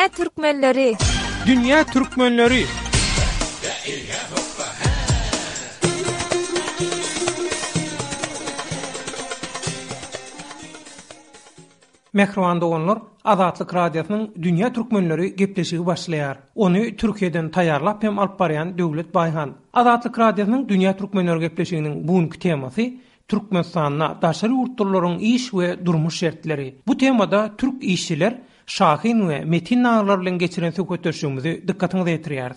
Dünya Türkmenleri. Dünya Türkmenleri. Mehriban doganlar, Azatlyk Radiosynyň Dünya Türkmenleri gepleşigi başlaýar. Onu Türkiýeden taýýarlap hem alyp barýan Döwlet Baýhan. Azatlyk Radiosynyň Dünya Türkmenleri gepleşiginiň bugünkü temasy Türkmenistanyna daşary ýurtlaryň iş we durmuş şertleri. Bu temada türk işçiler Şahin we Metin naglar bilen geçiren söhbetleşigimizi dikkatiňize ýetirýär.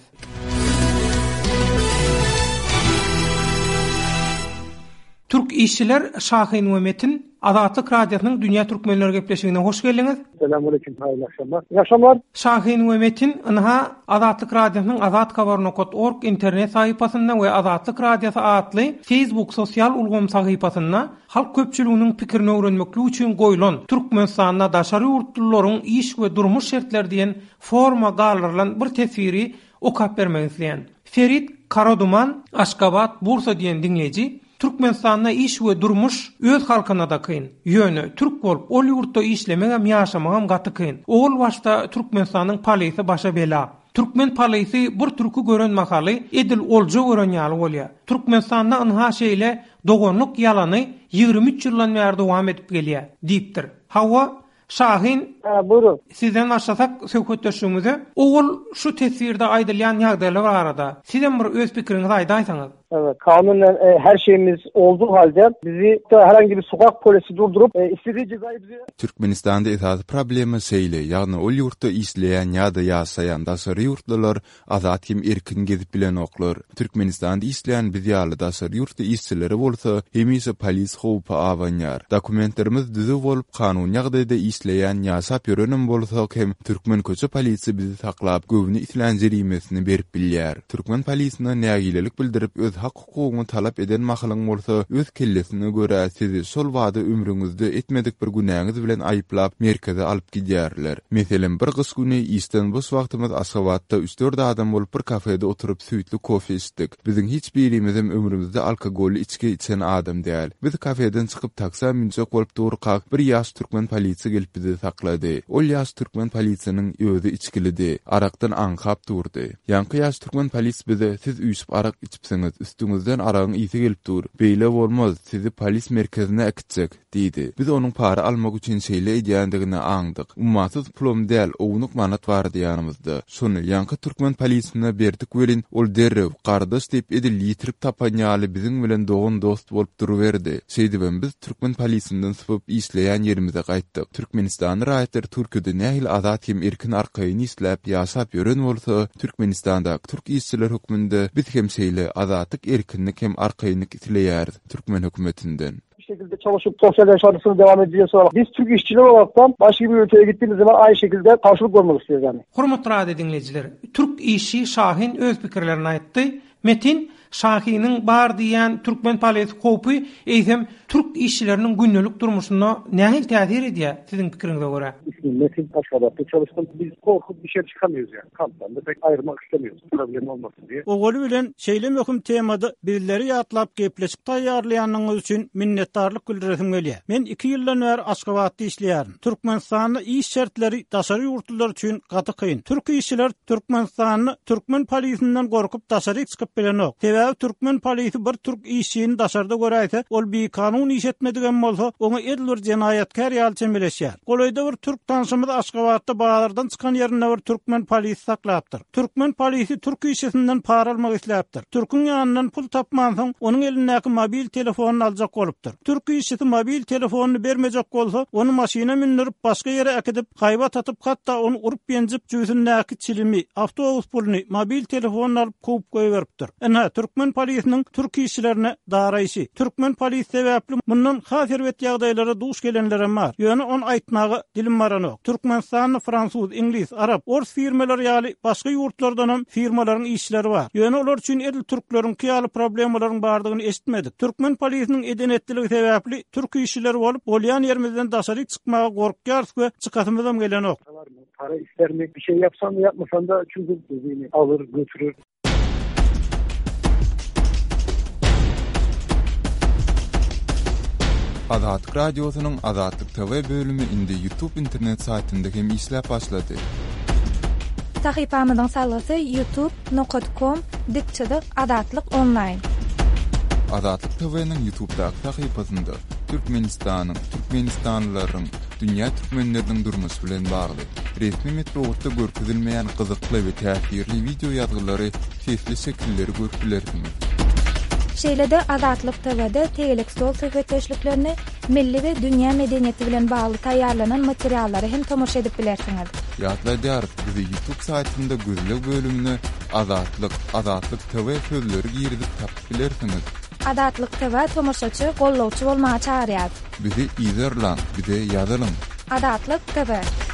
Türk işçiler Şahin we Metin Azatlyk Radiosynyň Dünya Türkmenleri gepleşigine hoş geldiňiz. Selamünaleyküm, hayırlı akşamlar. İyi akşamlar. Şahin we Metin ynha Azatlyk Radiosynyň azatkabarnokot.org internet sahypasynda we Azatlyk Radiosy adly Facebook sosial ulgam sahypasynda halk köpçüliginiň pikirini öwrenmek üçin goýulan Türkmenistanyna daşary ýurtlaryň iş we durmuş şertleri diýen forma galarlan bir tesiri okap bermek isleýän. Ferit Karaduman, Aşgabat, Bursa diýen dinleýiji Türkmenistanyna iş we durmuş öz halkyna da kyn. Ýöne türk bolup ol ýurtda işlemege ýaşamagam gaty kyn. Ol başda Türkmenistanyň palysy başa bela. Türkmen palysy bir türkü gören makaly edil olja gören ýaly bolýar. Türkmenistanyna ynha şeýle dogonluk ýalany 23 ýyldan beri dowam edip gelýär diýipdir. Hawa Şahin, buyurun. Sizden başlasak söhbetleşigimize, ol şu tesirde aýdylýan ýagdaýlar arada. Sizden bir öz pikiriňizi aýdaýsaňyz. Evet, kanunen her şeyimiz olduğu halde bizi herhangi bir sokak polisi durdurup istediği cezayı bize... Türkmenistan'da esas problemi seyle, yani ol yurtta işleyen ya da yasayan daşary yurtlalar azat hem erkin gezip bilen oklar. Türkmenistan'da işleyen biz ýaly daşary yurtda işçileri bolsa, hemise polis howpy awanýar. Dokumentlerimiz düzü bolup kanun ýagdaýda işleyen ýasap ýörenim bolsak hem Türkmen köçe polisi bizi saklap göwüni islen jerimesini berip bilýär. Türkmen polisine nägilelik bildirip öz hak hukugyny talap eden mahalyň bolsa öz kellesine göre sizi şol wada ömrüňizde etmedik bir günäňiz bilen aýyplap merkeze alyp gidýärler. Meselem bir gys güni işden boş wagtymyz Aşgabatda 3-4 adam bolup bir kafede oturup süýtli kofe içdik. Biziň hiç birimizem ömrümizde alkogol içki içen adam däl. Biz kafeden çykyp taksa minçek bolup durkak bir ýaş türkmen polisi gelip bizi saklady. Ol ýaş türkmen polisiniň özi içkilidi. Arakdan aňkap durdy. Ýanky ýaş türkmen polis bize siz üýsüp arak içipsiňiz, üstüňizden aragyň ýygy gelip dur. Beýle bolmaz, sizi polis merkezine akitjek diýdi. Biz onuň para almak üçin şeýle edýändigini aňdyk. Ummatsız pulum däl, ownuk manat bardy ýanymyzda. Şonu ýanky türkmen polisine berdik welin, ol derrew gardaş diýip edil ýitirip tapan ýaly biziň bilen dogan dost bolup duruverdi. Şeýdibem biz türkmen polisinden sypyp işleýän ýerimize gaýtdyk. Türkmenistan raýatlar Türkiýede nähil azat hem erkin arkaýyny isläp ýaşap ýören bolsa, Türkmenistanda türk işçiler hökmünde biz hem şeýle azatlyk erkinlik hem arkaýynyk itileýär Türkmen hökümetinden. Bir şekilde çalışıp sosyal yaşantısını devam edeceğiz sonra. Biz Türk işçiler olaraktan başka bir ülkeye gittiğimiz zaman aynı şekilde karşılık görmek istiyoruz yani. Hormatly radio dinleyijiler, Türk işçi Şahin öz pikirlerini aýtdy. Metin Şahin'in bar diýen Türkmen polisi howpy eýsem Türk işçileriniň günlük durmuşyna nähil täsir edýär siziň pikiriňize görä? Metin Aşgabat'ta çalıştım. Biz korkup bir şey çıkamıyoruz yani. Kamptan da pek ayırmak istemiyoruz. Problem olmasın diye. Oğlu bilen şeýle möhüm temada birileri ýatlap gepleşik taýýarlaýanyňyz üçin minnetdarlyk bildiresim gelýär. Men 2 ýyldan beri Aşgabatda işleýärim. Türkmenistanyň iş şertleri daşary ýurtlar üçin gaty kyn. Türk işçiler Türkmenistanyny Türkmen polisinden gorkup daşary çykyp bilenok. Sebäbi Türkmen polisi bir türk işçini daşarda göräýse, ol bir kanun iş etmedigen bolsa, onu edil bir jenaýatkar ýaly çemeleşýär. Golaýda bir türk tanşymyz Aşgabatda bağlardan çykan ýerinde bir Türkmen polisi saklapdyr. Türkmen polisi türk işçisinden para almak isläpdir. Türkün ýanyndan pul tapmansyň, onuň elindäki mobil telefonuny aljak bolupdyr. Türk işçisi mobil telefonuny bermejek bolsa, onu maşina mindirip başga ýere akydip, gaýba tatyp hatda onu urup ýenjip jüýsündäki çilimi, awtobus puluny, mobil telefonuny alyp goýup goýberipdir. Ene Türkmen polisiniň türk işçilerine daraýşy. Türkmen polisi sebäpli mundan hasirwet ýagdaýlara duş gelenlere bar. Ýöne onu aýtmagy dilim baranok. Türkmenistanyň fransuz, inglis, arab, ors firmalar ýaly başga ýurtlardan hem firmalaryň işçileri bar. Ýöne olar üçin edil türkleriň ýaly problemlaryň bardygyny eşitmedik. Türkmen polisiniň edenetligi sebäpli türk işçileri bolup bolýan ýerimizden daşary çykmaga gorkýar we çykatymyzam gelenok. Para ister mi? Bir şey yapsam da yapmasam da çünkü beni alır götürür. Azatlyk Radiosynyň Azatlyk TV bölümi indi YouTube internet saytynda hem işläp başlady. Sahypamyzyň salgysy youtube.com/adatlyk-online. Adatlyk TV'nin YouTube'daky sahypasynda Türkmenistanlylaryň dünýä türkmenleriniň durmuşy bilen bagly resmi metrowatda görkezilmeýän gyzykly we täsirli video ýazgylary, sesli şekilleri görüpilersiniz. Şeýlede Adatlyk TV'de tegelik stol söhbetleşiklerini, milli we dünýä medeniýeti bilen bagly taýýarlanan materiallary hem tomoşa edip bilersiňiz. Ýatlaýar, bizi YouTube saytynda gözlek bölümine Adatlyk TV sözleri girdip tapyp bilersiňiz. Adatlyk TV tomoşaçy, gollawçy bolmagy çağırýar. Bizi izlerler, bir de ýazalym. Adatlyk TV.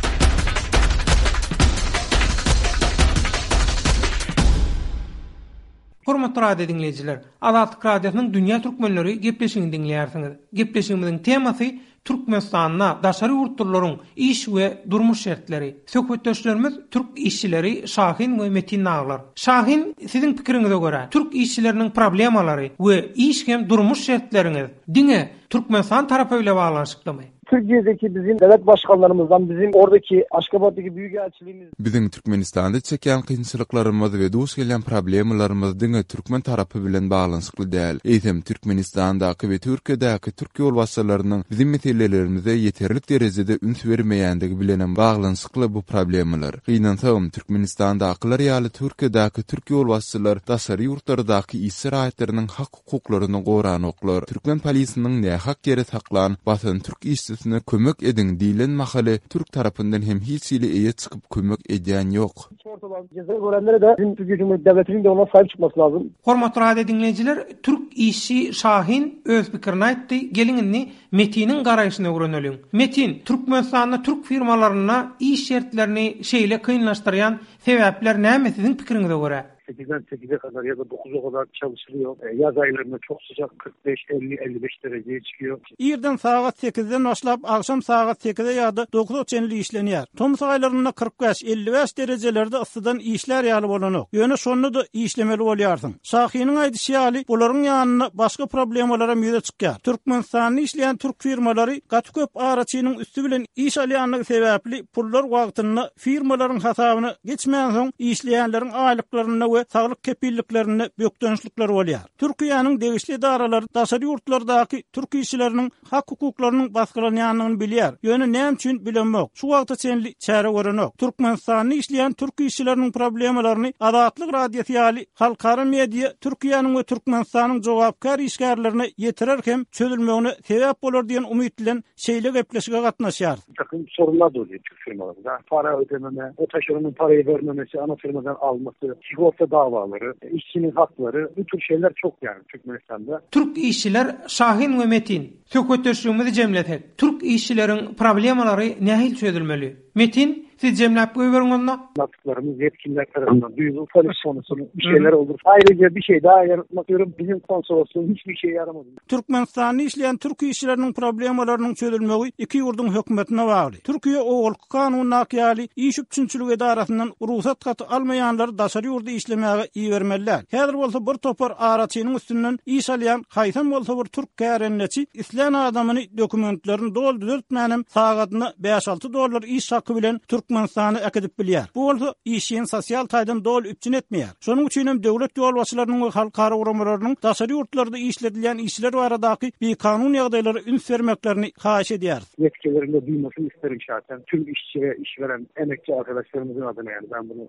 Hormatly radio dinleyijiler, Adatlyk radiosynyň dünýä türkmenleri gepleşigini dinleýärsiňiz. Gepleşigimiziň temasy Türkmenistanyna daşary ýurtlaryň iş we durmuş şertleri. Söhbetdeşlerimiz türk işçileri Şahin we Metin aglar. Şahin, siziň pikiriňize görä, türk işçileriniň problemalary we iş hem durmuş şertleriňiz diňe Türkmenistan tarapy ile baglanşyklymy? Türkiye'deki bizim devlet başkanlarımızdan, bizim oradaki Aşgabat'taki büyükelçiliğimiz. Bizim Türkmenistan'da çeken kynçylyklarymyz we duş gelen problemlarymyz diňe Türkmen tarapy bilen baglanşykly däl. Eýsem Türkmenistandaky we Türkiýedäki türk ýol başçylarynyň bizim meselelerimize ýeterlik derejede üns bermeýändigi bilen baglanşykly bu problemler. Gynansaň Türkmenistandakylar ýaly Türkiýedäki türk ýol başçylar daşary ýurtlardaky işçi raýatlarynyň hak hukuklaryny goranoklar. Türkmen polisynyň nähak ýere saklan basan türk işçi kömek edin diýilen makale Türk tarapyndan hem hiç ile eýe çykyp kömek edýän ýok. Ortadan ceza görenlere de bizim Türkiye Cumhuriyeti Devleti'nin de ona sahip çıkması lazım. Hormatly radio dinleyijiler, Türk işçi Şahin öz pikirini aýtdy. Gelingini Metin'in garaýyşyna öwreneliň. Metin, Türkmenistanda türk firmalaryna iş şertlerini şeýle kynlaşdyrýan sebäpler näme siziň pikiriňize görä? 8'den 8'e kadar ya da 9'a kadar çalışılıyor. Yaz aylarında çok sıcak 45-50-55 dereceye çıkıyor. İrden saat 8'den başlap akşam saat 8'e ýa-da 9'a çenli işlenýär. Tomsa aylarında 45-55 derejelerde ıssydan işler ýaly bolanok. Ýöne şonu da işlemeli bolýarsyň. Şahynyň aýdysy bolaryň ýanyna başga problemalara müýde çykýar. Türkmenistanyň işleýän türk firmalary gaty köp araçynyň üstü bilen iş alýanlygy sebäpli pullar wagtyny firmalaryň hasabyna geçmän soň işleýänleriň aýlyklaryna we saglyk kepilliklerini bökdönüşlikler bolýar. Türkiýanyň degişli idaralary daşary ýurtlardaky türk işçileriniň hak hukuklarynyň basgylanyanyny bilýär. Ýöne näme üçin bilenmek? Şu wagtda çenli çäre görenok. Türkmenistanyň işleýän türk işçileriniň problemlaryny Adatlyk radiosyny ýaly halkara media Türkiýanyň we Türkmenistanyň jogapkar işgärlerine ýetirerken çözülmegine sebäp bolar diýen umyt bilen şeýle gepleşige gatnaşýar. Takım sorunlar da oluyor Türk firmalarında. Para ödememe, o taşeronun parayı vermemesi, ana firmadan alması, sigorta davaları, işçinin hakları, bu tür şeyler çok yani Türkmenistan'da. Türk işçiler Şahin ve Metin. Söhbetdeşligimizi jemletek. Türk işçilerin problemalary nähil çözülmeli? Metin, siz jemläp goýberňizde anlattıklarımız yetkililer tarafından duyulur, polis konusunu bir şeyler olur. Ayrıca bir şey daha yaratmak istiyorum. Bizim konsolosluğun hiçbir şey yaramadı. Türkmenistan'da işleyen Türk işçilerinin problemalarının çözülmegi iki yurdun hökümetine bağlı. Türkiye o kanunyna ýaly iş üçinçilik edarasından ruhsat katı almayanlar daşary ýurda işlemäge iýermeliler. Häzir bolsa bir topar araçynyň üstünden iş alýan haýsam bolsa bir türk kärenleçi isleýän adamyny dokumentlerini doldurtmanym sagatyna $5-6 iş hakkı bilen Türkmenistan'ı akadip bilýär. Bu bolsa işin sosial taýdan dol üçin etmeýär. Şonuň üçin hem döwlet ýol başçylarynyň we halkara uramalarynyň daşary ýurtlarda işledilýän işler baradaky bir kanun ýagdaýlary üns bermeklerini haýyş edýär. Yetkilerinde duymasını isterim şahsen. Tüm işçi ve işveren emekçi arkadaşlarımızın adına yani ben bunu.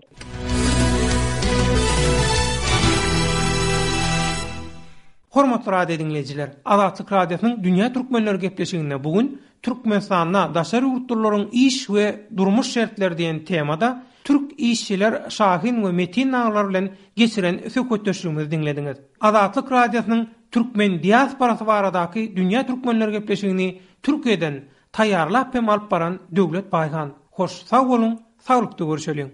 Hormatly radio dinleyijiler, Adatlyk radiosynyň dünýä türkmenleri gepleşiginde bugün Türkmenistanyna daşary ýurtlaryň iş we durmuş şertleri diýen temada türk işçiler Şahin we Metin aglar bilen geçiren söhbetdeşligimizi dinlediňiz. Adatlyk radiosynyň türkmen diasporasy baradaky dünýä türkmenleri gepleşigini Türkiýeden taýýarlap hem alyp baran Döwlet Baýhan. Hoş sag bolun, saglykda görüşelim.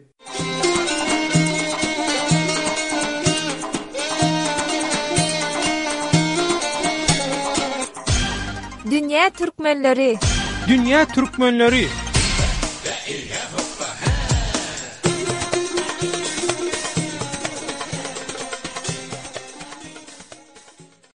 Dünýä türkmenleri. Dünýä türkmenleri.